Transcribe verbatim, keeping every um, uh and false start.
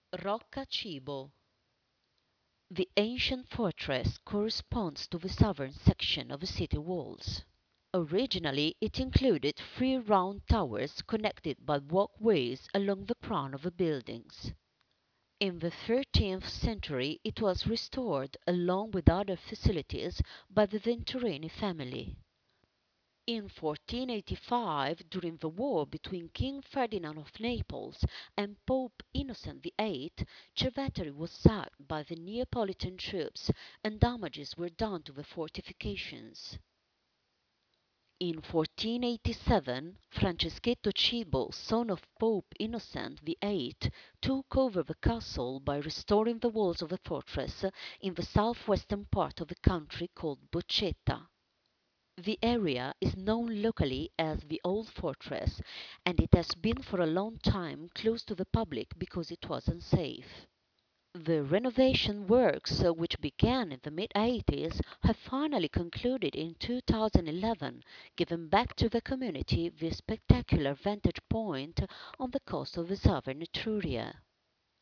Rocca Cibo. The ancient fortress corresponds to the southern section of the city walls. Originally, it included three round towers connected by walkways along the crown of the buildings. In the thirteenth century, it was restored along with other facilities by the Venturini family. In fourteen eighty-five, during the war between King Ferdinand of Naples and Pope Innocent the eighth, Cerveteri was sacked by the Neapolitan troops and damages were done to the fortifications. In fourteen eighty-seven, Franceschetto Cibo, son of Pope Innocent the eighth, took over the castle by restoring the walls of the fortress in the southwestern part of the country called Boccetta. The area is known locally as the Old Fortress, and it has been for a long time closed to the public because it was unsafe. The renovation works, uh, which began in the mid eighties, have finally concluded in two thousand eleven, giving back to the community this spectacular vantage point on the coast of the southern Etruria.